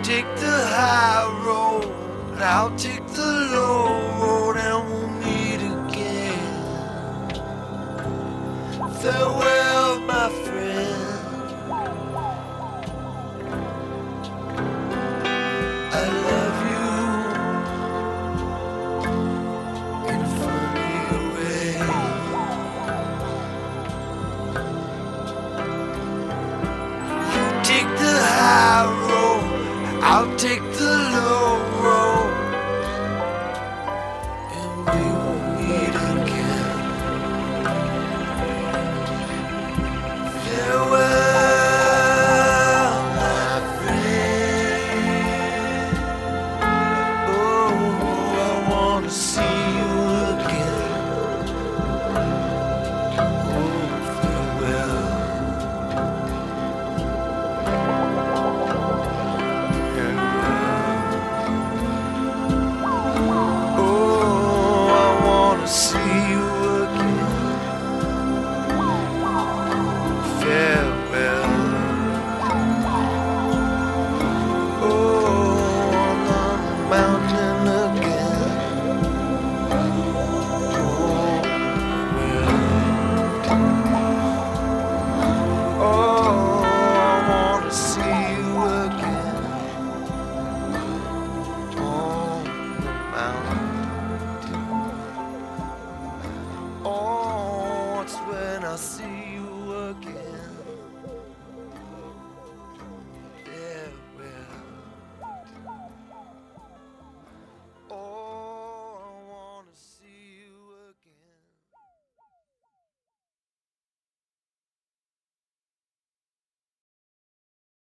take the high road, I'll take the low road, and we'll meet again. Farewell, my friend. I love you in a funny way. You take the high road, I'll take